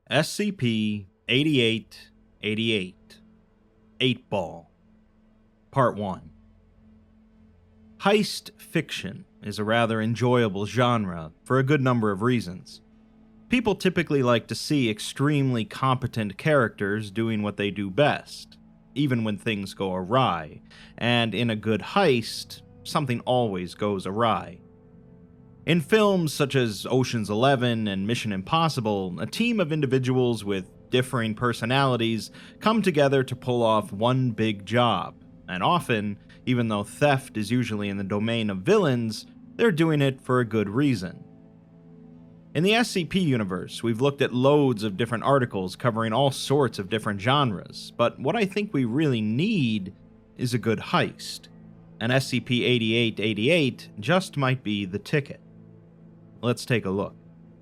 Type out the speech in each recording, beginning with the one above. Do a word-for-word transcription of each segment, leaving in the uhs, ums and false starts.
S C P eighty-eight eighty-eight eight Ball Part one. Heist fiction is a rather enjoyable genre for a good number of reasons. People typically like to see extremely competent characters doing what they do best, even when things go awry, and in a good heist, something always goes awry. In films such as Ocean's Eleven and Mission Impossible, a team of individuals with differing personalities come together to pull off one big job, and often, even though theft is usually in the domain of villains, they're doing it for a good reason. In the S C P universe, we've looked at loads of different articles covering all sorts of different genres, but what I think we really need is a good heist, and S C P eighty-eight eighty-eight just might be the ticket. Let's take a look.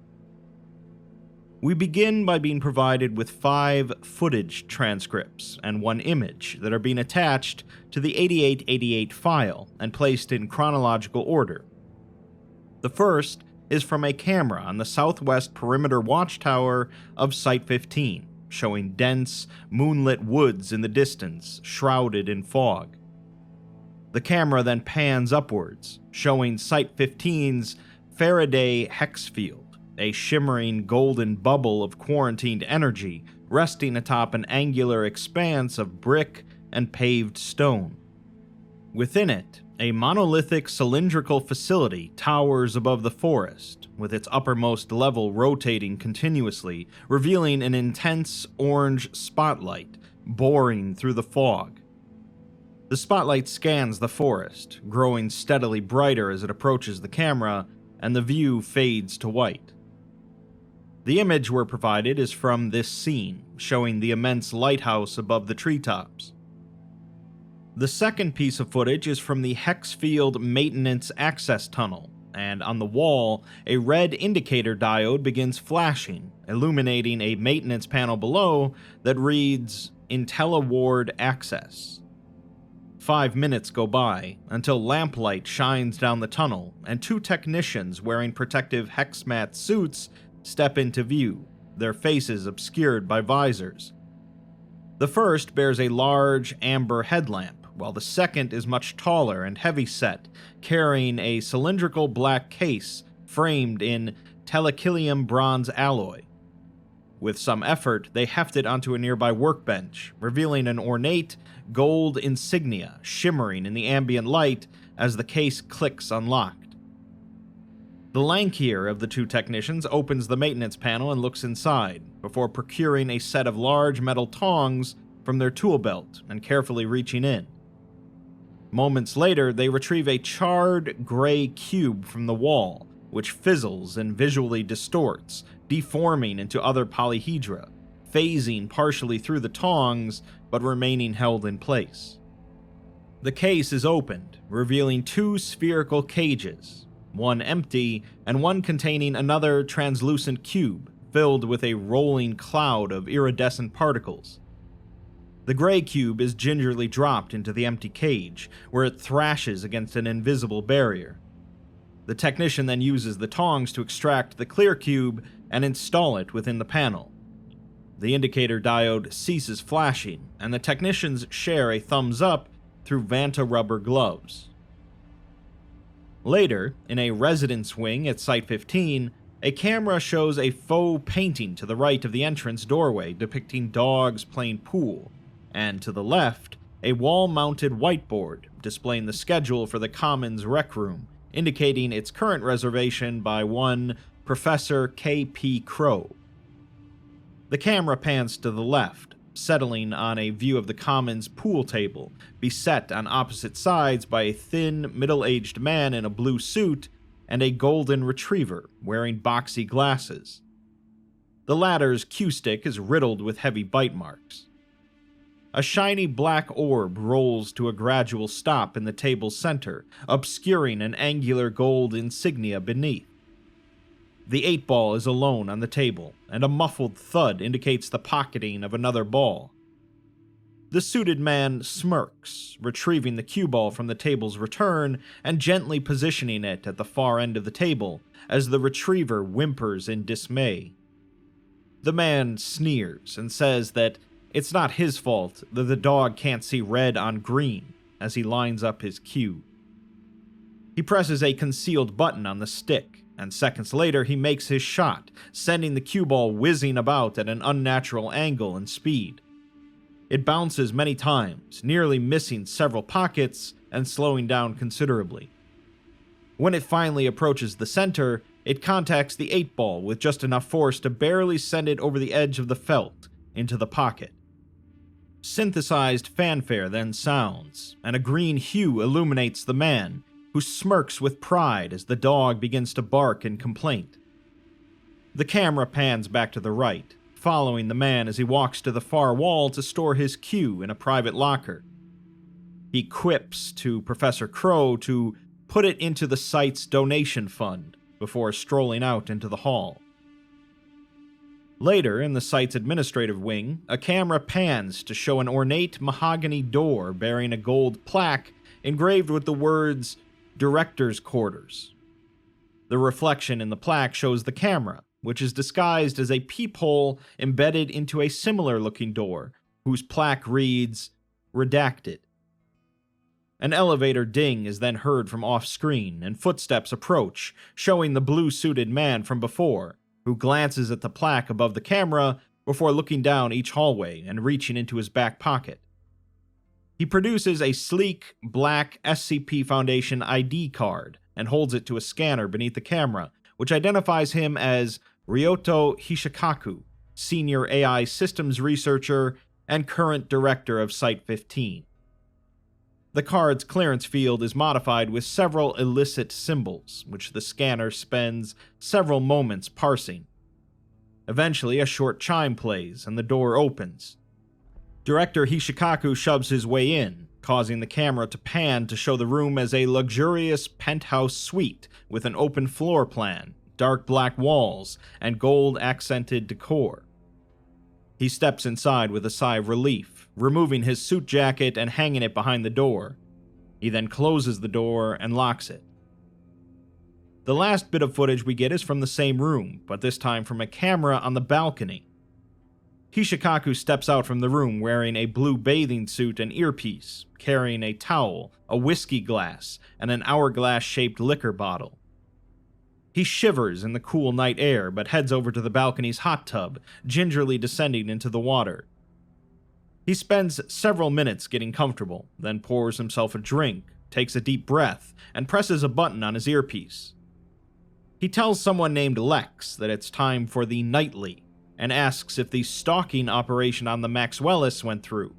We begin by being provided with five footage transcripts and one image that are being attached to the eighty-eight eighty-eight file and placed in chronological order. The first is from a camera on the southwest perimeter watchtower of Site fifteen, showing dense, moonlit woods in the distance, shrouded in fog. The camera then pans upwards, showing Site fifteen's Faraday hex field, a shimmering golden bubble of quarantined energy resting atop an angular expanse of brick and paved stone. Within it, a monolithic cylindrical facility towers above the forest, with its uppermost level rotating continuously, revealing an intense orange spotlight boring through the fog. The spotlight scans the forest, growing steadily brighter as it approaches the camera, and the view fades to white. The image we're provided is from this scene, showing the immense lighthouse above the treetops. The second piece of footage is from the Hexfield Maintenance Access Tunnel, and on the wall, a red indicator diode begins flashing, illuminating a maintenance panel below that reads, IntelliWard Access. Five minutes go by, until lamplight shines down the tunnel, and two technicians wearing protective HexMat suits step into view, their faces obscured by visors. The first bears a large, amber headlamp, while the second is much taller and heavy-set, carrying a cylindrical black case framed in telecillium bronze alloy. With some effort, they heft it onto a nearby workbench, revealing an ornate gold insignia shimmering in the ambient light as the case clicks unlocked. The lankier of the two technicians opens the maintenance panel and looks inside, before procuring a set of large metal tongs from their tool belt and carefully reaching in. Moments later, they retrieve a charred gray cube from the wall, which fizzles and visually distorts, deforming into other polyhedra, phasing partially through the tongs, but remaining held in place. The case is opened, revealing two spherical cages, one empty and one containing another translucent cube filled with a rolling cloud of iridescent particles. The gray cube is gingerly dropped into the empty cage, where it thrashes against an invisible barrier. The technician then uses the tongs to extract the clear cube and install it within the panel. The indicator diode ceases flashing, and the technicians share a thumbs up through Vanta rubber gloves. Later, in a residence wing at Site fifteen, a camera shows a faux painting to the right of the entrance doorway depicting dogs playing pool, and to the left, a wall-mounted whiteboard displaying the schedule for the Commons Rec Room, indicating its current reservation by one Professor K P Crow. The camera pans to the left, settling on a view of the Commons pool table, beset on opposite sides by a thin, middle-aged man in a blue suit and a golden retriever wearing boxy glasses. The latter's cue stick is riddled with heavy bite marks. A shiny black orb rolls to a gradual stop in the table's center, obscuring an angular gold insignia beneath. The eight ball is alone on the table, and a muffled thud indicates the pocketing of another ball. The suited man smirks, retrieving the cue ball from the table's return and gently positioning it at the far end of the table as the retriever whimpers in dismay. The man sneers and says that it's not his fault that the dog can't see red on green as he lines up his cue. He presses a concealed button on the stick, and seconds later he makes his shot, sending the cue ball whizzing about at an unnatural angle and speed. It bounces many times, nearly missing several pockets and slowing down considerably. When it finally approaches the center, it contacts the eight ball with just enough force to barely send it over the edge of the felt into the pocket. Synthesized fanfare then sounds, and a green hue illuminates the man, who smirks with pride as the dog begins to bark in complaint. The camera pans back to the right, following the man as he walks to the far wall to store his cue in a private locker. He quips to Professor Crow to put it into the site's donation fund before strolling out into the hall. Later, in the site's administrative wing, a camera pans to show an ornate mahogany door bearing a gold plaque engraved with the words, Director's Quarters. The reflection in the plaque shows the camera, which is disguised as a peephole embedded into a similar-looking door, whose plaque reads, Redacted. An elevator ding is then heard from off-screen, and footsteps approach, showing the blue-suited man from before, who glances at the plaque above the camera before looking down each hallway and reaching into his back pocket. He produces a sleek, black S C P Foundation I D card and holds it to a scanner beneath the camera, which identifies him as Ryoto Hishikaku, Senior A I Systems Researcher and current Director of Site fifteen. The card's clearance field is modified with several illicit symbols, which the scanner spends several moments parsing. Eventually, a short chime plays, and the door opens. Director Hishikaku shoves his way in, causing the camera to pan to show the room as a luxurious penthouse suite with an open floor plan, dark black walls, and gold-accented decor. He steps inside with a sigh of relief, removing his suit jacket and hanging it behind the door. He then closes the door and locks it. The last bit of footage we get is from the same room, but this time from a camera on the balcony. Hishikaku steps out from the room wearing a blue bathing suit and earpiece, carrying a towel, a whiskey glass, and an hourglass-shaped liquor bottle. He shivers in the cool night air, but heads over to the balcony's hot tub, gingerly descending into the water. He spends several minutes getting comfortable, then pours himself a drink, takes a deep breath, and presses a button on his earpiece. He tells someone named Lex that it's time for the nightly, and asks if the stalking operation on the Maxwellis went through.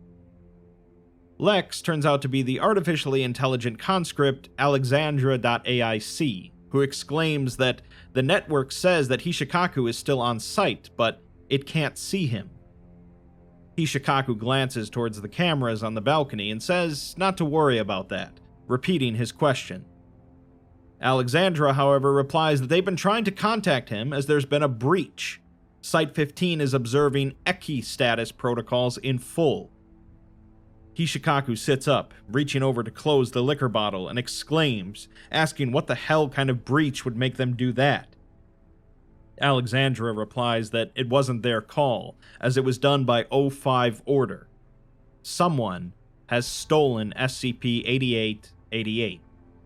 Lex turns out to be the artificially intelligent conscript Alexandra.aic, who exclaims that the network says that Hishikaku is still on site, but it can't see him. Hishikaku glances towards the cameras on the balcony and says not to worry about that, repeating his question. Alexandra, however, replies that they've been trying to contact him as there's been a breach. Site fifteen is observing E C I status protocols in full. Hishikaku sits up, reaching over to close the liquor bottle, and exclaims, asking what the hell kind of breach would make them do that. Alexandra replies that it wasn't their call, as it was done by O five Order. Someone has stolen S C P eighty-eight eighty-eight.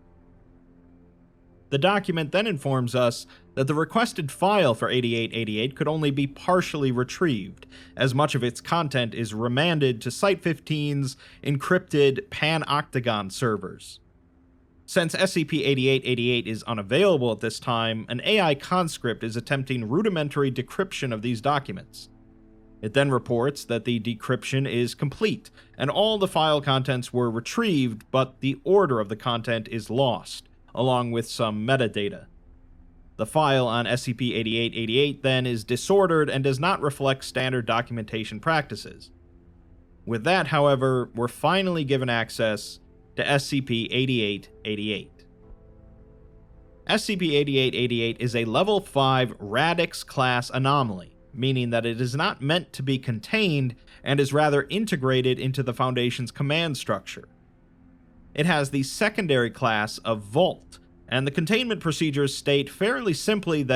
The document then informs us that the requested file for eighty-eight eighty-eight could only be partially retrieved, as much of its content is remanded to Site fifteen's encrypted Pan-Octagon servers. Since S C P eighty-eight eighty-eight is unavailable at this time, an A I conscript is attempting rudimentary decryption of these documents. It then reports that the decryption is complete, and all the file contents were retrieved, but the order of the content is lost, along with some metadata. The file on S C P eighty-eight eighty-eight then is disordered and does not reflect standard documentation practices. With that, however, we're finally given access to S C P eighty-eight eighty-eight. S C P eighty-eight eighty-eight is a level five Radix class anomaly, meaning that it is not meant to be contained and is rather integrated into the Foundation's command structure. It has the secondary class of Vault, and the containment procedures state fairly simply that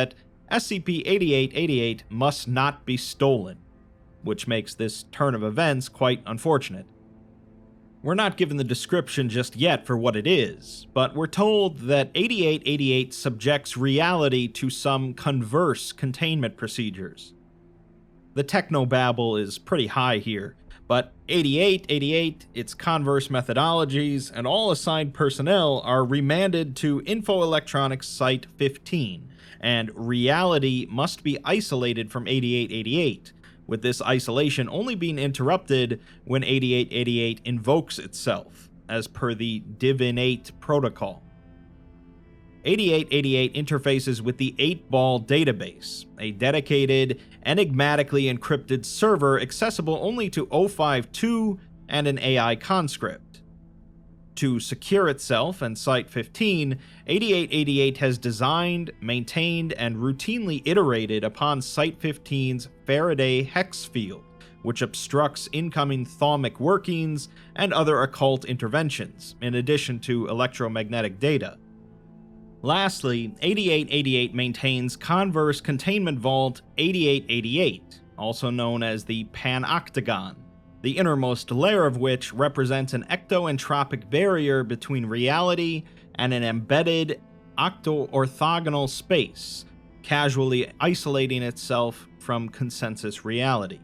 S C P eighty-eight eighty-eight must not be stolen, which makes this turn of events quite unfortunate. We're not given the description just yet for what it is, but we're told that eighty-eight eighty-eight subjects reality to some converse containment procedures. The technobabble is pretty high here, but eighty-eight eighty-eight, its converse methodologies, and all assigned personnel are remanded to Info Electronics Site fifteen, and reality must be isolated from eighty-eight eighty-eight, with this isolation only being interrupted when eighty-eight eighty-eight invokes itself, as per the Divinate protocol. eighty-eight eighty-eight interfaces with the eight ball database, a dedicated, enigmatically encrypted server accessible only to O five two and an A I conscript. To secure itself and Site fifteen, eighty-eight eighty-eight has designed, maintained, and routinely iterated upon Site fifteen's Faraday hex field, which obstructs incoming thaumic workings and other occult interventions, in addition to electromagnetic data. Lastly, eighty-eight eighty-eight maintains Converse Containment Vault eighty-eight eighty-eight, also known as the Panoctagon, the innermost layer of which represents an ectoentropic barrier between reality and an embedded octo-orthogonal space, casually isolating itself from consensus reality.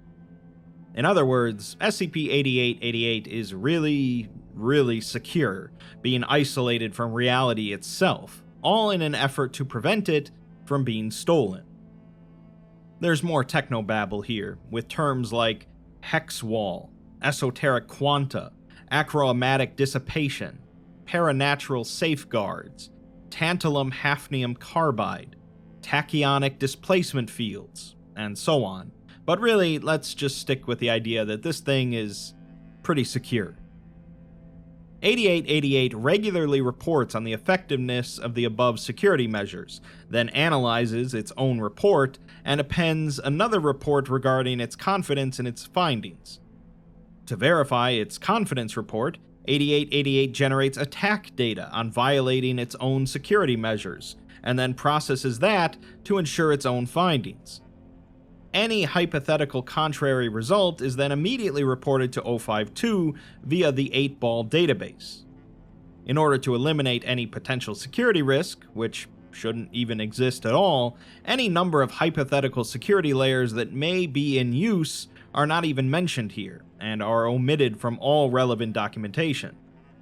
In other words, S C P eighty-eight eighty-eight is really, really secure, being isolated from reality itself, all in an effort to prevent it from being stolen. There's more technobabble here, with terms like hex wall, esoteric quanta, achromatic dissipation, paranatural safeguards, tantalum hafnium carbide, tachyonic displacement fields, and so on. But really, let's just stick with the idea that this thing is pretty secure. eighty-eight eighty-eight regularly reports on the effectiveness of the above security measures, then analyzes its own report and appends another report regarding its confidence in its findings. To verify its confidence report, eighty-eight eighty-eight generates attack data on violating its own security measures, and then processes that to ensure its own findings. Any hypothetical contrary result is then immediately reported to O five two via the eight ball database. In order to eliminate any potential security risk, which shouldn't even exist at all, any number of hypothetical security layers that may be in use are not even mentioned here, and are omitted from all relevant documentation.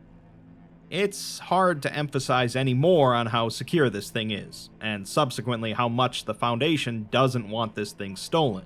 It's hard to emphasize any more on how secure this thing is, and subsequently how much the Foundation doesn't want this thing stolen.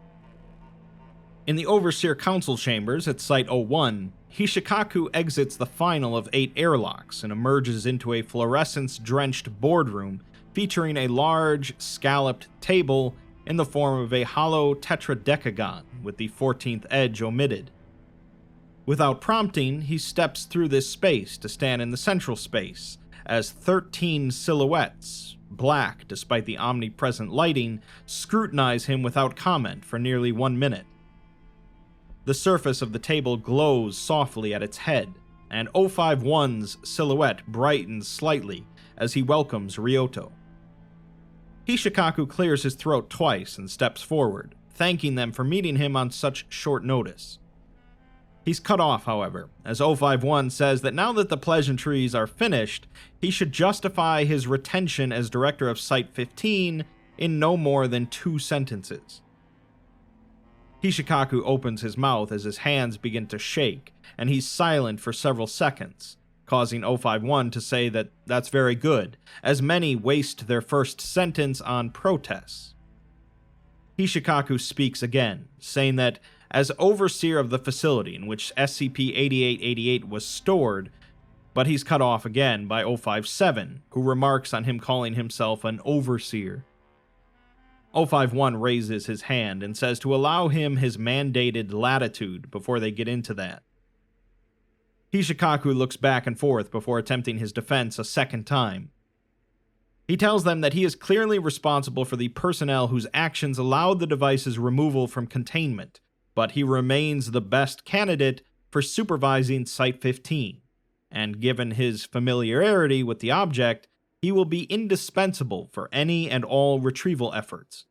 In the Overseer Council chambers at Site oh one, Hishikaku exits the final of eight airlocks and emerges into a fluorescence-drenched boardroom featuring a large, scalloped table in the form of a hollow tetradecagon with the fourteenth edge omitted. Without prompting, he steps through this space to stand in the central space, as thirteen silhouettes, black despite the omnipresent lighting, scrutinize him without comment for nearly one minute. The surface of the table glows softly at its head, and O five one's silhouette brightens slightly as he welcomes Ryoto. Hishikaku clears his throat twice and steps forward, thanking them for meeting him on such short notice. He's cut off, however, as O five one says that now that the pleasantries are finished, he should justify his retention as director of Site fifteen in no more than two sentences. Hishikaku opens his mouth as his hands begin to shake, and he's silent for several seconds, causing O five one to say that that's very good, as many waste their first sentence on protests. Hishikaku speaks again, saying that as overseer of the facility in which S C P eighty-eight eighty-eight was stored, but he's cut off again by O five seven, who remarks on him calling himself an overseer. O five one raises his hand and says to allow him his mandated latitude before they get into that. Hishikaku looks back and forth before attempting his defense a second time. He tells them that he is clearly responsible for the personnel whose actions allowed the device's removal from containment, but he remains the best candidate for supervising Site fifteen, and given his familiarity with the object, he will be indispensable for any and all retrieval efforts.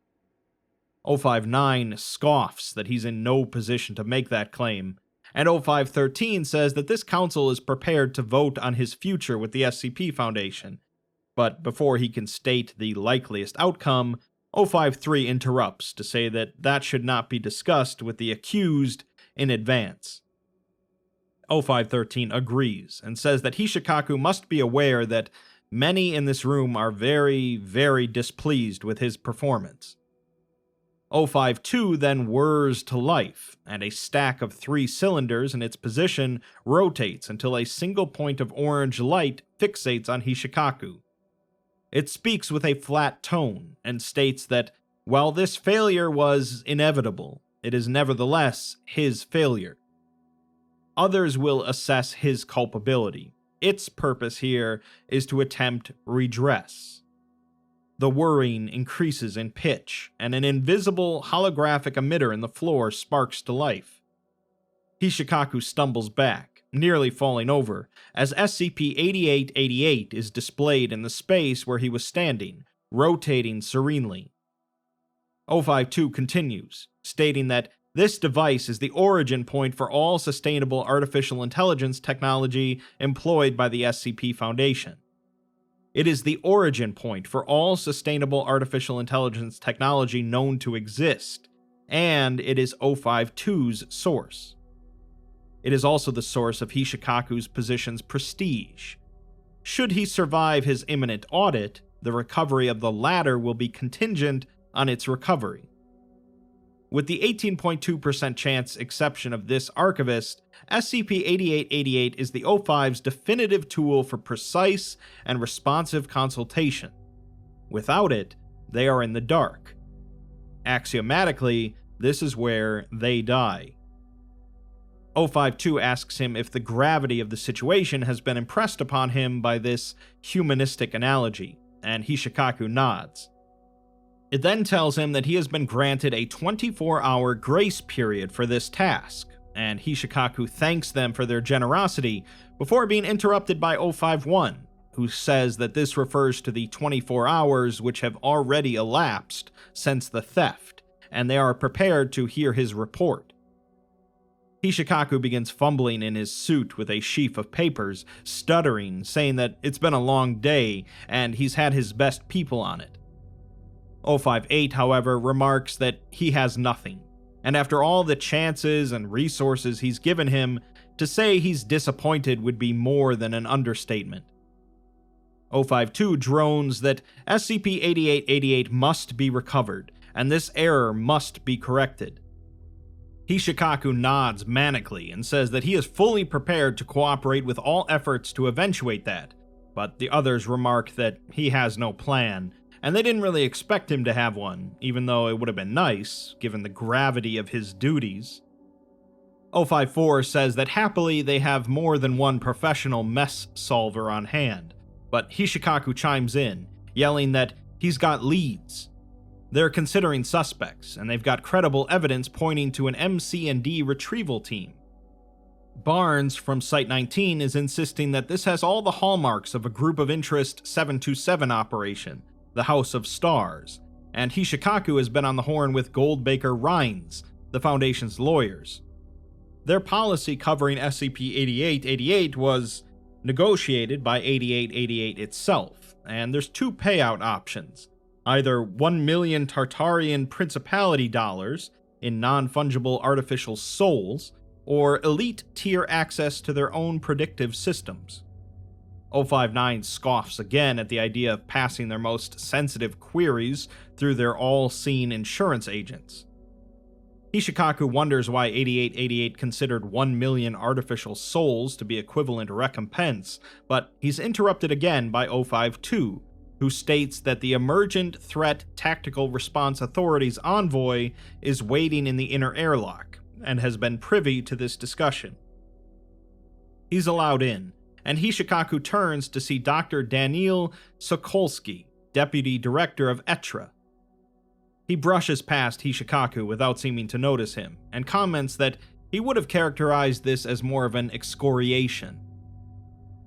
oh five nine scoffs that he's in no position to make that claim, and oh five thirteen says that this council is prepared to vote on his future with the S C P Foundation, but before he can state the likeliest outcome, oh five three interrupts to say that that should not be discussed with the accused in advance. oh five thirteen agrees and says that Hishikaku must be aware that many in this room are very, very displeased with his performance. oh five two then whirs to life, and a stack of three cylinders in its position rotates until a single point of orange light fixates on Hishikaku. It speaks with a flat tone and states that while this failure was inevitable, it is nevertheless his failure. Others will assess his culpability. Its purpose here is to attempt redress. The whirring increases in pitch, and an invisible holographic emitter in the floor sparks to life. Hishikaku stumbles back, nearly falling over, as S C P eighty-eight eighty-eight is displayed in the space where he was standing, rotating serenely. oh five two continues, stating that this device is the origin point for all sustainable artificial intelligence technology employed by the S C P Foundation. It is the origin point for all sustainable artificial intelligence technology known to exist, and it is oh five two's source. It is also the source of Hishikaku's position's prestige. Should he survive his imminent audit, the recovery of the latter will be contingent on its recovery. With the eighteen point two percent chance exception of this archivist, S C P eighty-eight eighty-eight is the oh five's definitive tool for precise and responsive consultation. Without it, they are in the dark. Axiomatically, this is where they die. oh five two asks him if the gravity of the situation has been impressed upon him by this humanistic analogy, and Hishikaku nods. It then tells him that he has been granted a twenty-four hour grace period for this task, and Hishikaku thanks them for their generosity before being interrupted by oh five one, who says that this refers to the twenty-four hours which have already elapsed since the theft, and they are prepared to hear his report. Hishikaku begins fumbling in his suit with a sheaf of papers, stuttering, saying that it's been a long day and he's had his best people on it. oh five eight, however, remarks that he has nothing, and after all the chances and resources he's given him, to say he's disappointed would be more than an understatement. oh five two drones that S C P eighty-eight eighty-eight must be recovered, and this error must be corrected. Hishikaku nods manically and says that he is fully prepared to cooperate with all efforts to eventuate that, but the others remark that he has no plan, and they didn't really expect him to have one, even though it would have been nice, given the gravity of his duties. oh five four says that happily they have more than one professional mess solver on hand, but Hishikaku chimes in, yelling that he's got leads. They're considering suspects, and they've got credible evidence pointing to an M C and D retrieval team. Barnes from Site nineteen is insisting that this has all the hallmarks of a Group of Interest seven two seven operation, the House of Stars, and Hishikaku has been on the horn with Goldbaker Rhines, the Foundation's lawyers. Their policy covering S C P eighty-eight eighty-eight was negotiated by eighty-eight eighty-eight itself, and there's two payout options. Either one million Tartarian Principality dollars in non-fungible artificial souls, or elite tier access to their own predictive systems. oh five nine scoffs again at the idea of passing their most sensitive queries through their all-seeing insurance agents. Hishikaku wonders why eighty-eight eighty-eight considered one million artificial souls to be equivalent recompense, but he's interrupted again by oh five two, who states that the Emergent Threat Tactical Response Authority's envoy is waiting in the inner airlock, and has been privy to this discussion. He's allowed in, and Hishikaku turns to see Doctor Daniil Sokolsky, Deputy Director of ETRA. He brushes past Hishikaku without seeming to notice him, and comments that he would have characterized this as more of an excoriation.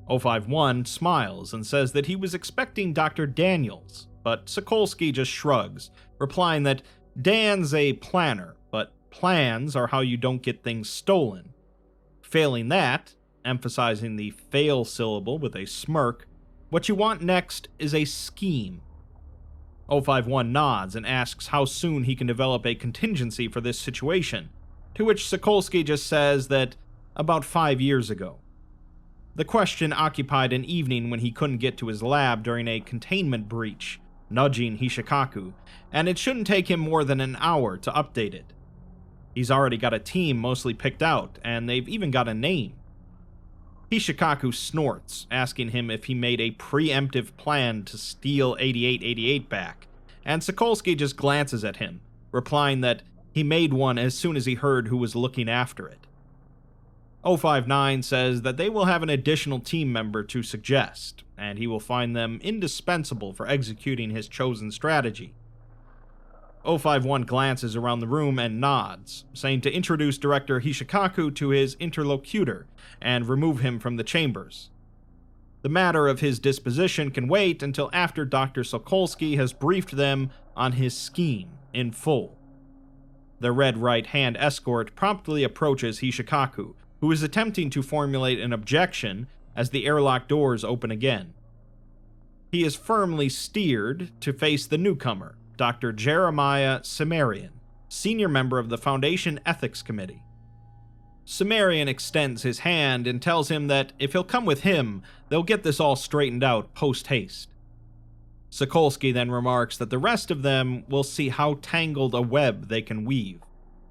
zero five one smiles and says that he was expecting Doctor Daniels, but Sokolsky just shrugs, replying that Dan's a planner, but plans are how you don't get things stolen. Failing that, emphasizing the fail syllable with a smirk, what you want next is a scheme. zero five one nods and asks how soon he can develop a contingency for this situation, to which Sokolsky just says that about five years ago. The question occupied an evening when he couldn't get to his lab during a containment breach, nudging Hishikaku, and it shouldn't take him more than an hour to update it. He's already got a team mostly picked out, and they've even got a name. Hishikaku snorts, asking him if he made a preemptive plan to steal eighty-eight eighty-eight back, and Sokolsky just glances at him, replying that he made one as soon as he heard who was looking after it. zero five nine says that they will have an additional team member to suggest, and he will find them indispensable for executing his chosen strategy. zero five one glances around the room and nods, saying to introduce Director Hishikaku to his interlocutor and remove him from the chambers. The matter of his disposition can wait until after Doctor Sokolsky has briefed them on his scheme in full. The red right-hand escort promptly approaches Hishikaku, who is attempting to formulate an objection as the airlock doors open again. He is firmly steered to face the newcomer, Doctor Jeremiah Cimmerian, senior member of the Foundation Ethics Committee. Cimmerian extends his hand and tells him that if he'll come with him, they'll get this all straightened out post-haste. Sokolsky then remarks that the rest of them will see how tangled a web they can weave.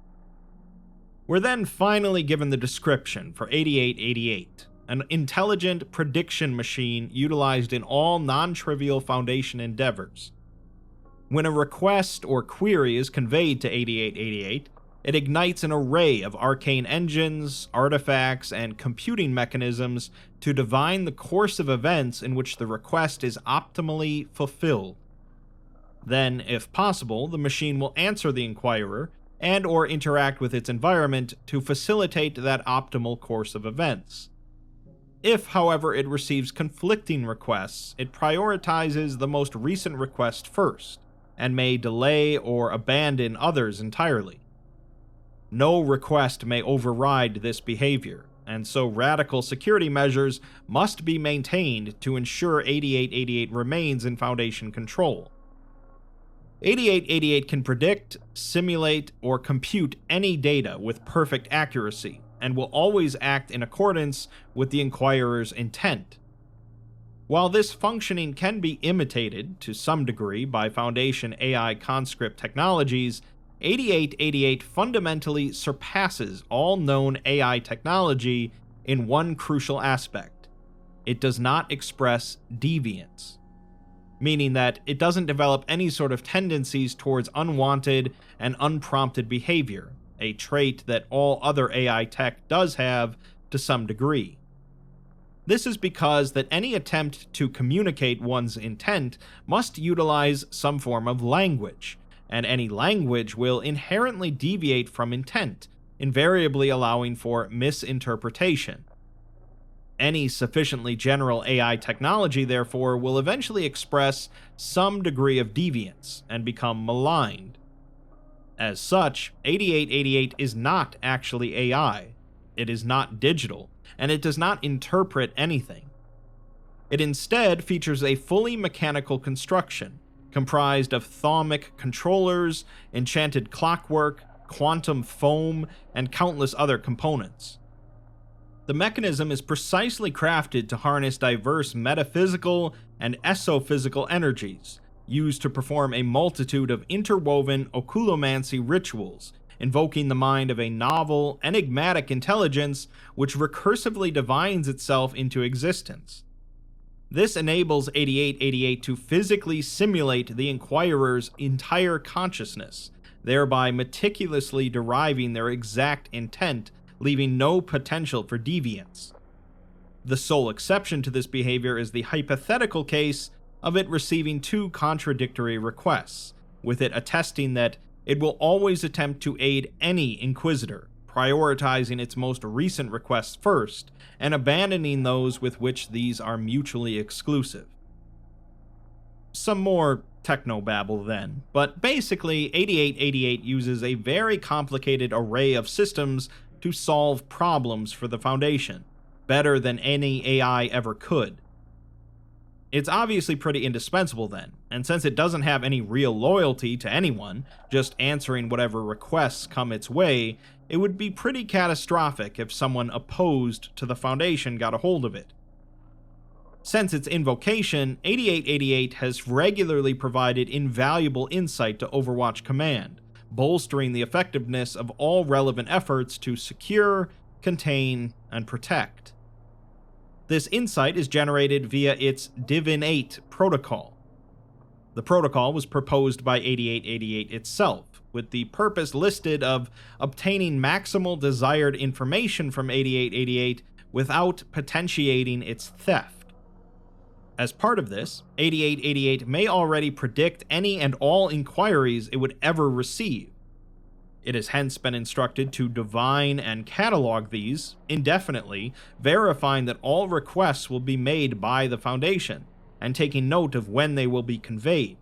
We're then finally given the description for eighty-eight eighty-eight, an intelligent prediction machine utilized in all non-trivial Foundation endeavors. When a request or query is conveyed to eighty-eight eighty-eight, it ignites an array of arcane engines, artifacts, and computing mechanisms to divine the course of events in which the request is optimally fulfilled. Then, if possible, the machine will answer the inquirer and or interact with its environment to facilitate that optimal course of events. If, however, it receives conflicting requests, it prioritizes the most recent request first, and may delay or abandon others entirely. No request may override this behavior, and so radical security measures must be maintained to ensure eighty-eight eighty-eight remains in Foundation control. eighty-eight eighty-eight can predict, simulate, or compute any data with perfect accuracy, and will always act in accordance with the inquirer's intent. While this functioning can be imitated to some degree by Foundation A I conscript technologies, eighty-eight eighty-eight fundamentally surpasses all known A I technology in one crucial aspect: it does not express deviance. Meaning that it doesn't develop any sort of tendencies towards unwanted and unprompted behavior, a trait that all other A I tech does have to some degree. This is because that any attempt to communicate one's intent must utilize some form of language, and any language will inherently deviate from intent, invariably allowing for misinterpretation. Any sufficiently general A I technology, therefore, will eventually express some degree of deviance and become maligned. As such, eighty-eight eighty-eight is not actually A I, it is not digital, and it does not interpret anything. It instead features a fully mechanical construction, comprised of thaumic controllers, enchanted clockwork, quantum foam, and countless other components. The mechanism is precisely crafted to harness diverse metaphysical and esophysical energies, used to perform a multitude of interwoven oculomancy rituals, invoking the mind of a novel, enigmatic intelligence which recursively divines itself into existence. This enables eighty-eight eighty-eight to physically simulate the inquirer's entire consciousness, thereby meticulously deriving their exact intent, leaving no potential for deviance. The sole exception to this behavior is the hypothetical case of it receiving two contradictory requests, with it attesting that it will always attempt to aid any inquisitor, prioritizing its most recent requests first, and abandoning those with which these are mutually exclusive. Some more technobabble then, but basically eighty-eight eighty-eight uses a very complicated array of systems to solve problems for the Foundation, better than any A I ever could. It's obviously pretty indispensable then, and since it doesn't have any real loyalty to anyone, just answering whatever requests come its way, it would be pretty catastrophic if someone opposed to the Foundation got a hold of it. Since its invocation, eighty-eight eighty-eight has regularly provided invaluable insight to Overwatch Command, bolstering the effectiveness of all relevant efforts to secure, contain, and protect. This insight is generated via its Divin eight protocol. The protocol was proposed by eighty-eight eighty-eight itself, with the purpose listed of obtaining maximal desired information from eighty-eight eighty-eight without potentiating its theft. As part of this, eighty-eight eighty-eight may already predict any and all inquiries it would ever receive. It has hence been instructed to divine and catalog these indefinitely, verifying that all requests will be made by the Foundation, and taking note of when they will be conveyed.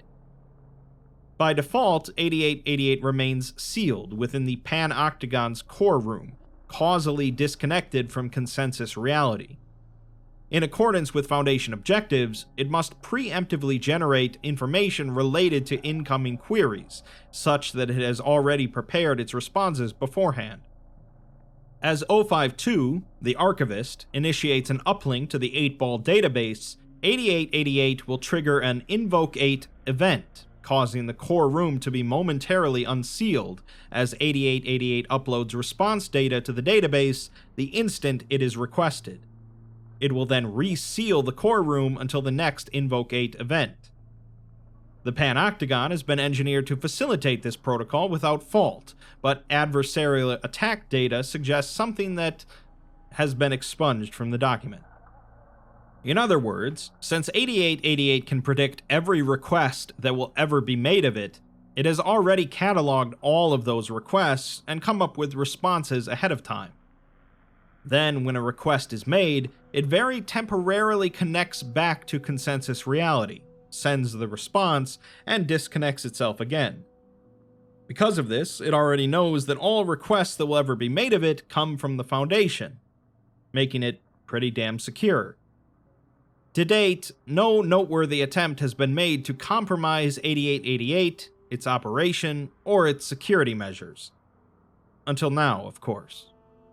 By default, eighty-eight eighty-eight remains sealed within the Pan-Octagon's core room, causally disconnected from consensus reality. In accordance with Foundation objectives, it must preemptively generate information related to incoming queries, such that it has already prepared its responses beforehand. As zero five two, the Archivist, initiates an uplink to the eight ball database, eighty-eight eighty-eight will trigger an Invoke eight event, causing the core room to be momentarily unsealed as eighty-eight eighty-eight uploads response data to the database the instant it is requested. It will then reseal the core room until the next Invoke eight event. The Pan-Octagon has been engineered to facilitate this protocol without fault, but adversarial attack data suggests something that has been expunged from the document. In other words, since eighty-eight eighty-eight can predict every request that will ever be made of it, it has already cataloged all of those requests and come up with responses ahead of time. Then, when a request is made, it very temporarily connects back to consensus reality, sends the response, and disconnects itself again. Because of this, it already knows that all requests that will ever be made of it come from the Foundation, making it pretty damn secure. To date, no noteworthy attempt has been made to compromise eighty-eight eighty-eight, its operation, or its security measures. Until now, of course.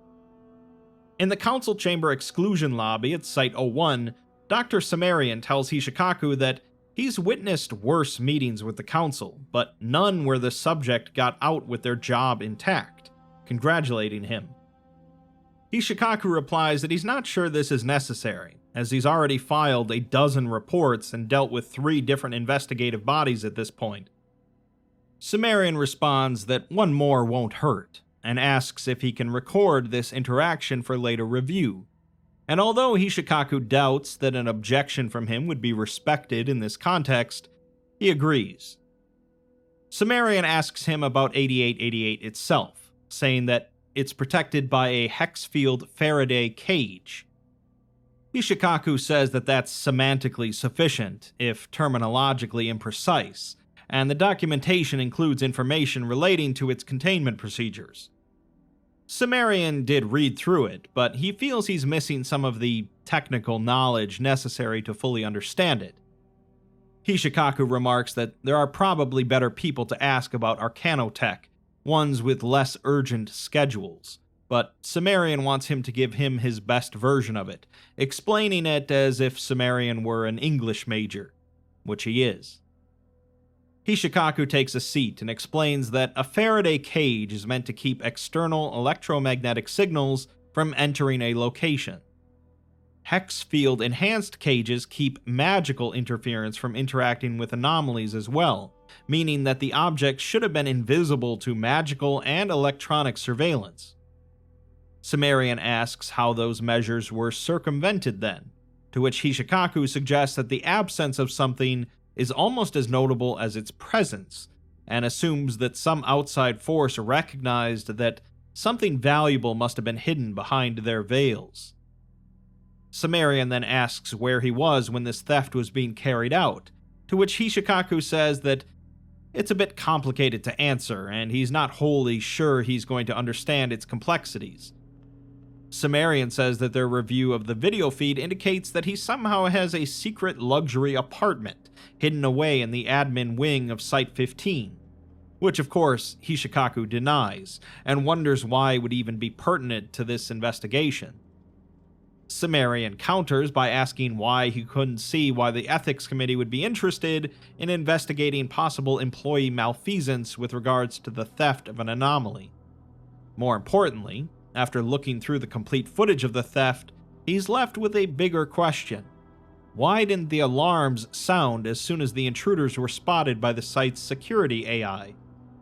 In the Council Chamber exclusion lobby at Site oh one, Doctor Sumerian tells Hishikaku that he's witnessed worse meetings with the Council, but none where the subject got out with their job intact, congratulating him. Hishikaku replies that he's not sure this is necessary, as he's already filed a dozen reports and dealt with three different investigative bodies at this point. Sumerian responds that one more won't hurt, and asks if he can record this interaction for later review. And although Hishikaku doubts that an objection from him would be respected in this context, he agrees. Sumerian asks him about eighty-eight eighty-eight itself, saying that it's protected by a hex-field Faraday cage. Hishikaku says that that's semantically sufficient, if terminologically imprecise, and the documentation includes information relating to its containment procedures. Sumerian did read through it, but he feels he's missing some of the technical knowledge necessary to fully understand it. Hishikaku remarks that there are probably better people to ask about Arcanotech, ones with less urgent schedules, but Sumerian wants him to give him his best version of it, explaining it as if Sumerian were an English major, which he is. Hishikaku takes a seat and explains that a Faraday cage is meant to keep external electromagnetic signals from entering a location. Hex field enhanced cages keep magical interference from interacting with anomalies as well, meaning that the object should have been invisible to magical and electronic surveillance. Sumerian asks how those measures were circumvented then, to which Hishikaku suggests that the absence of something is almost as notable as its presence, and assumes that some outside force recognized that Something valuable must have been hidden behind their veils. Sumerian then asks where he was when this theft was being carried out, to which Hishikaku says that it's a bit complicated to answer, and he's not wholly sure he's going to understand its complexities. Sumerian says that their review of the video feed indicates that he somehow has a secret luxury apartment hidden away in the admin wing of Site fifteen, which of course Hishikaku denies, and wonders why it would even be pertinent to this investigation. Sumerian counters by asking why he couldn't see why the ethics committee would be interested in investigating possible employee malfeasance with regards to the theft of an anomaly. More importantly, after looking through the complete footage of the theft, he's left with a bigger question. Why didn't the alarms sound as soon as the intruders were spotted by the site's security A I?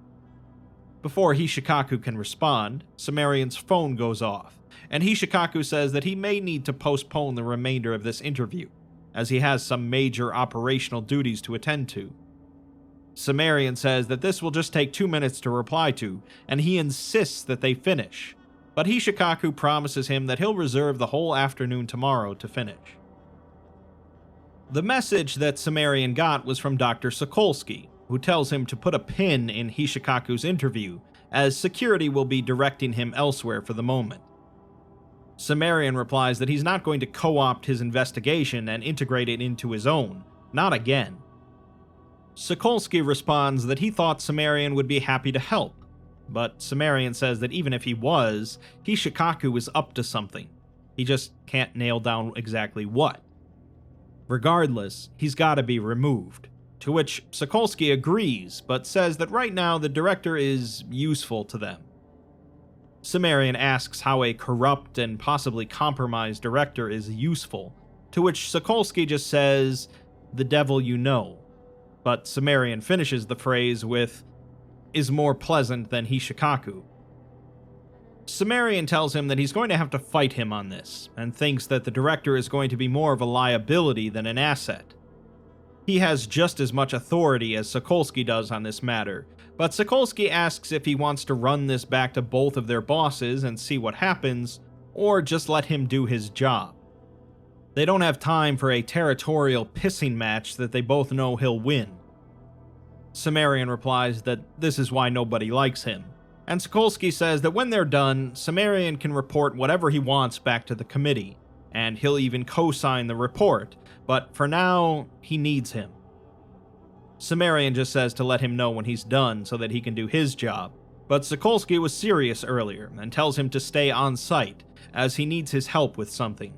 Before Hishikaku can respond, Sumerian's phone goes off, and Hishikaku says that he may need to postpone the remainder of this interview, as he has some major operational duties to attend to. Sumerian says that this will just take two minutes to reply to, and he insists that they finish, but Hishikaku promises him that he'll reserve the whole afternoon tomorrow to finish. The message that Sumerian got was from Doctor Sokolsky, who tells him to put a pin in Hishikaku's interview, as security will be directing him elsewhere for the moment. Sumerian replies that he's not going to co-opt his investigation and integrate it into his own, not again. Sokolsky responds that he thought Sumerian would be happy to help, but Sumerian says that even if he was, Hishikaku is up to something. He just can't nail down exactly what. Regardless, he's gotta be removed, to which Sokolsky agrees, but says that right now the director is useful to them. Sumerian asks how a corrupt and possibly compromised director is useful, to which Sokolsky just says, "The devil you know," but Sumerian finishes the phrase with, "is more pleasant than Hishikaku." Sumerian tells him that he's going to have to fight him on this, and thinks that the director is going to be more of a liability than an asset. He has just as much authority as Sokolsky does on this matter, but Sokolsky asks if he wants to run this back to both of their bosses and see what happens, or just let him do his job. They don't have time for a territorial pissing match that they both know he'll win. Sumerian replies that this is why nobody likes him, and Sokolsky says that when they're done, Sumerian can report whatever he wants back to the committee, and he'll even co-sign the report, but for now, he needs him. Sumerian just says to let him know when he's done so that he can do his job, but Sokolsky was serious earlier and tells him to stay on site, as he needs his help with something.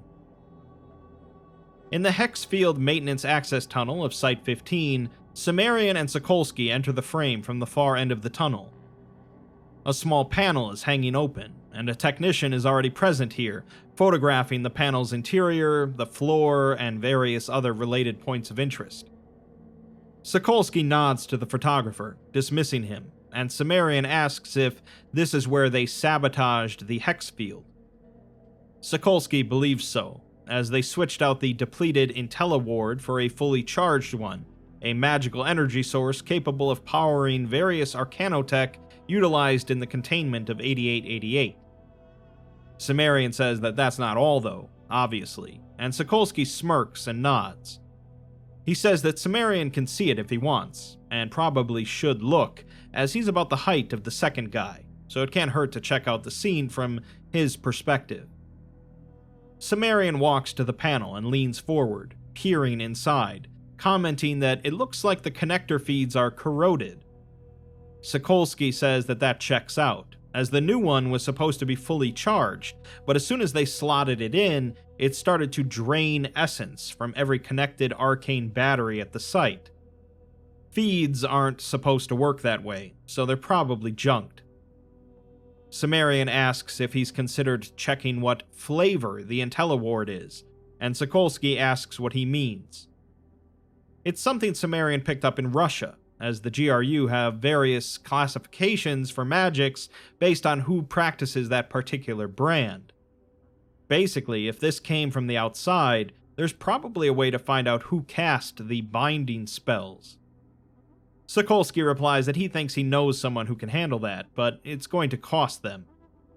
In the Hexfield Maintenance Access Tunnel of Site fifteen, Sumerian and Sokolsky enter the frame from the far end of the tunnel. A small panel is hanging open, and a technician is already present here, photographing the panel's interior, the floor, and various other related points of interest. Sokolsky nods to the photographer, dismissing him, and Sumerian asks if this is where they sabotaged the Hexfield. Sokolsky believes so, as they switched out the depleted IntelliWard for a fully charged one, a magical energy source capable of powering various arcanotech utilized in the containment of eighty-eight eighty-eight. Sumerian says that that's not all though, obviously, and Sokolsky smirks and nods. He says that Sumerian can see it if he wants, and probably should look, as he's about the height of the second guy, so it can't hurt to check out the scene from his perspective. Sumerian walks to the panel and leans forward, peering inside, commenting that it looks like the connector feeds are corroded. Sokolsky says that that checks out, as the new one was supposed to be fully charged, but as soon as they slotted it in, it started to drain essence from every connected arcane battery at the site. Feeds aren't supposed to work that way, so they're probably junked. Sumerian asks if he's considered checking what flavor the IntelliWard is, and Sokolsky asks what he means. It's something Sumerian picked up in Russia, as the G R U have various classifications for magics based on who practices that particular brand. Basically, if this came from the outside, there's probably a way to find out who cast the binding spells. Sokolsky replies that he thinks he knows someone who can handle that, but it's going to cost them.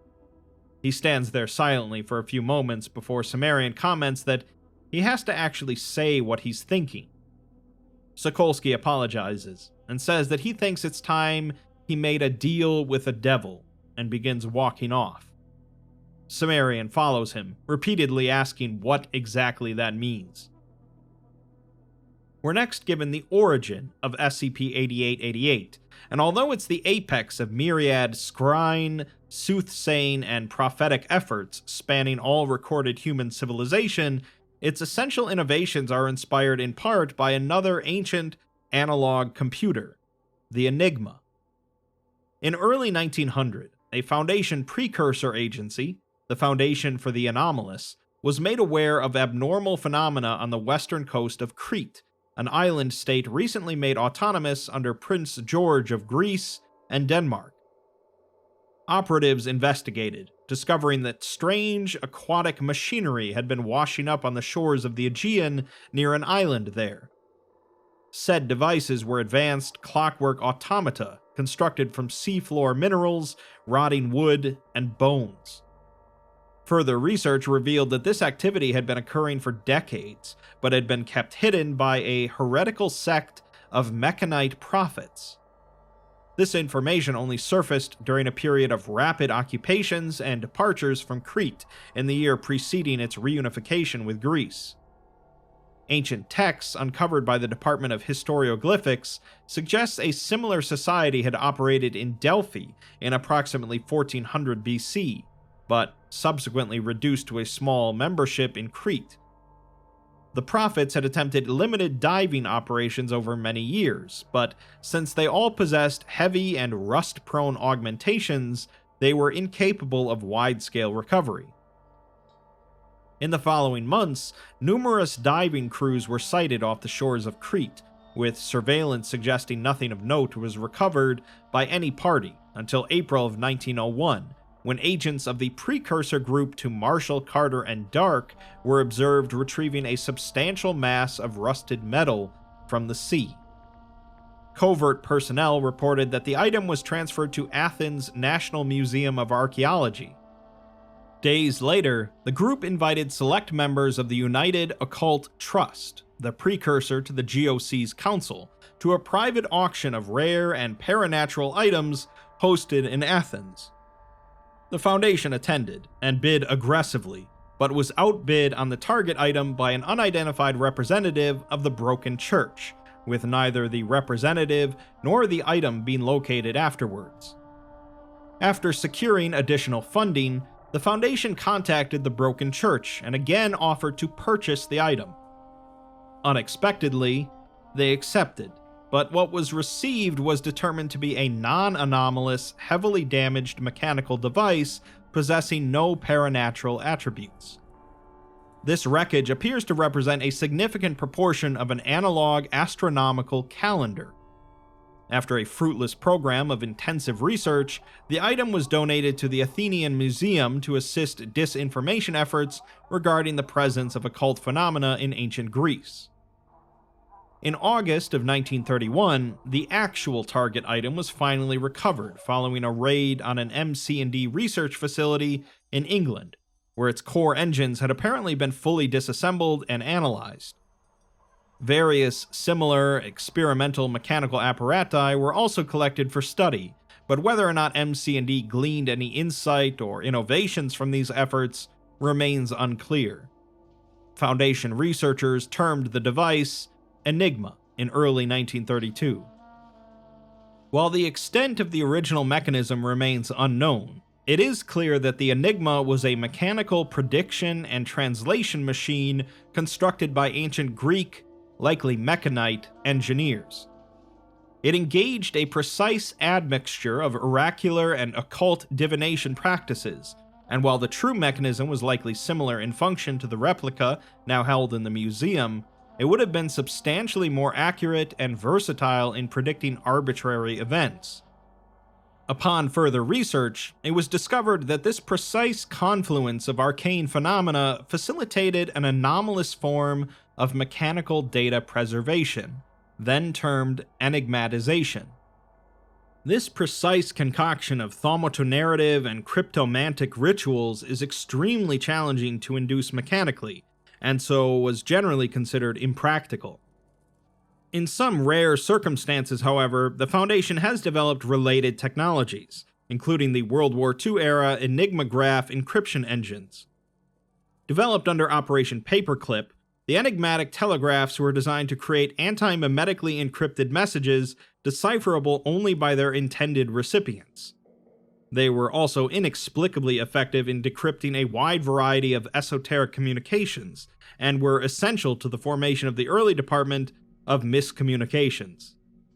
He stands there silently for a few moments before Cimmerian comments that he has to actually say what he's thinking. Sokolsky apologizes and says that he thinks it's time he made a deal with the devil, and begins walking off. Cimmerian follows him, repeatedly asking what exactly that means. We're next given the origin of S C P eighty-eight eighty-eight, and although it's the apex of myriad scrying, soothsaying, and prophetic efforts spanning all recorded human civilization, its essential innovations are inspired in part by another ancient analog computer, the Enigma. In early nineteen hundred, a Foundation precursor agency, the Foundation for the Anomalous, was made aware of abnormal phenomena on the western coast of Crete, an island state recently made autonomous under Prince George of Greece and Denmark. Operatives investigated, discovering that strange aquatic machinery had been washing up on the shores of the Aegean near an island there. Said devices were advanced clockwork automata constructed from seafloor minerals, rotting wood, and bones. Further research revealed that this activity had been occurring for decades, but had been kept hidden by a heretical sect of Mechanite prophets. This information only surfaced during a period of rapid occupations and departures from Crete in the year preceding its reunification with Greece. Ancient texts uncovered by the Department of Historioglyphics suggests a similar society had operated in Delphi in approximately fourteen hundred B C, but subsequently reduced to a small membership in Crete. The prophets had attempted limited diving operations over many years, but since they all possessed heavy and rust-prone augmentations, they were incapable of wide-scale recovery. In the following months, numerous diving crews were sighted off the shores of Crete, with surveillance suggesting nothing of note was recovered by any party until April of nineteen oh one, when agents of the precursor group to Marshall, Carter, and Dark were observed retrieving a substantial mass of rusted metal from the sea. Covert personnel reported that the item was transferred to Athens' National Museum of Archaeology. Days later, the group invited select members of the United Occult Trust, the precursor to the G O C's council, to a private auction of rare and paranatural items hosted in Athens. The Foundation attended and bid aggressively, but was outbid on the target item by an unidentified representative of the Broken Church, with neither the representative nor the item being located afterwards. After securing additional funding, the Foundation contacted the Broken Church and again offered to purchase the item. Unexpectedly, they accepted, but what was received was determined to be a non-anomalous, heavily damaged mechanical device possessing no paranatural attributes. This wreckage appears to represent a significant proportion of an analog astronomical calendar. After a fruitless program of intensive research, the item was donated to the Athenian Museum to assist disinformation efforts regarding the presence of occult phenomena in ancient Greece. In August of nineteen thirty-one, the actual target item was finally recovered following a raid on an M C and D research facility in England, where its core engines had apparently been fully disassembled and analyzed. Various similar experimental mechanical apparati were also collected for study, but whether or not M C and D gleaned any insight or innovations from these efforts remains unclear. Foundation researchers termed the device Enigma in early nineteen thirty-two. While the extent of the original mechanism remains unknown, it is clear that the Enigma was a mechanical prediction and translation machine constructed by ancient Greek, likely Mechanite, engineers. It engaged a precise admixture of oracular and occult divination practices, and while the true mechanism was likely similar in function to the replica now held in the museum, it would have been substantially more accurate and versatile in predicting arbitrary events. Upon further research, it was discovered that this precise confluence of arcane phenomena facilitated an anomalous form of mechanical data preservation, then termed enigmatization. This precise concoction of thaumatonarrative and cryptomantic rituals is extremely challenging to induce mechanically, and so was generally considered impractical. In some rare circumstances, however, the Foundation has developed related technologies, including the World War Two era Enigma graph encryption engines. Developed under Operation Paperclip, the enigmatic telegraphs were designed to create anti-memetically encrypted messages decipherable only by their intended recipients. They were also inexplicably effective in decrypting a wide variety of esoteric communications, and were essential to the formation of the early department of miscommunications.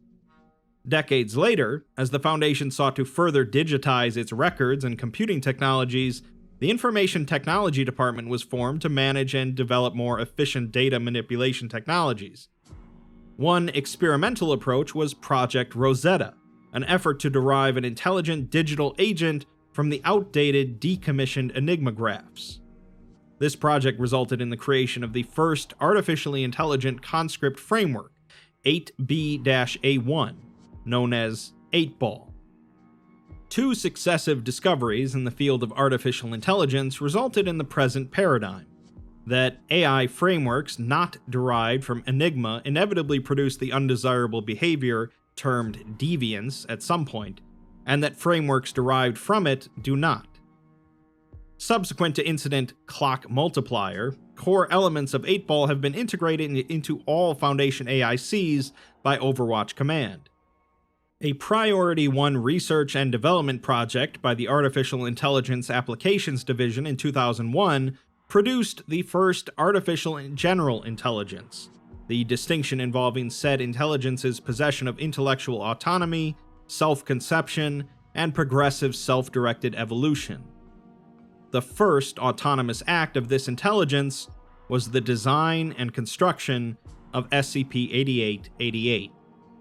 Decades later, as the Foundation sought to further digitize its records and computing technologies, the Information Technology Department was formed to manage and develop more efficient data manipulation technologies. One experimental approach was Project Rosetta, an effort to derive an intelligent digital agent from the outdated, decommissioned Enigma graphs. This project resulted in the creation of the first artificially intelligent conscript framework, eight B A one, known as eight ball. Two successive discoveries in the field of artificial intelligence resulted in the present paradigm, that A I frameworks not derived from Enigma inevitably produce the undesirable behavior termed deviance at some point, and that frameworks derived from it do not. Subsequent to incident Clock Multiplier, core elements of eight ball have been integrated into all Foundation A I Cs by Overwatch Command. A Priority one research and development project by the Artificial Intelligence Applications Division in two thousand one produced the first artificial general intelligence, the distinction involving said intelligence's possession of intellectual autonomy, self-conception, and progressive self-directed evolution. The first autonomous act of this intelligence was the design and construction of S C P eighty-eight eighty-eight.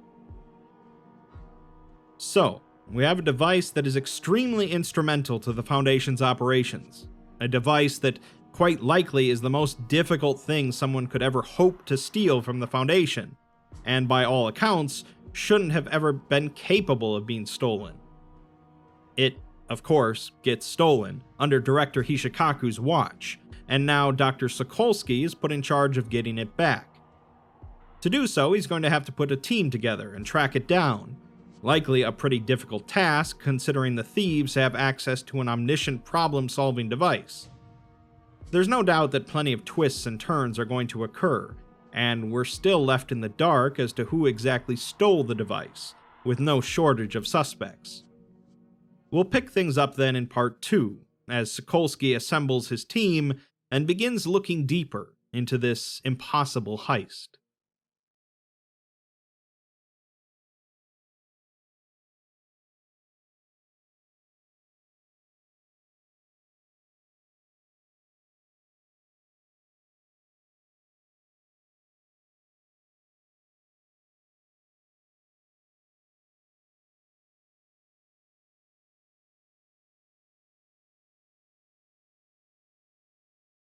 So, we have a device that is extremely instrumental to the Foundation's operations, a device that quite likely is the most difficult thing someone could ever hope to steal from the Foundation, and by all accounts, shouldn't have ever been capable of being stolen. It, of course, gets stolen under Director Hishikaku's watch, and now Doctor Sokolsky is put in charge of getting it back. To do so, he's going to have to put a team together and track it down. Likely a pretty difficult task, considering the thieves have access to an omniscient problem-solving device. There's no doubt that plenty of twists and turns are going to occur, and we're still left in the dark as to who exactly stole the device, with no shortage of suspects. We'll pick things up then in part two, as Sokolsky assembles his team and begins looking deeper into this impossible heist.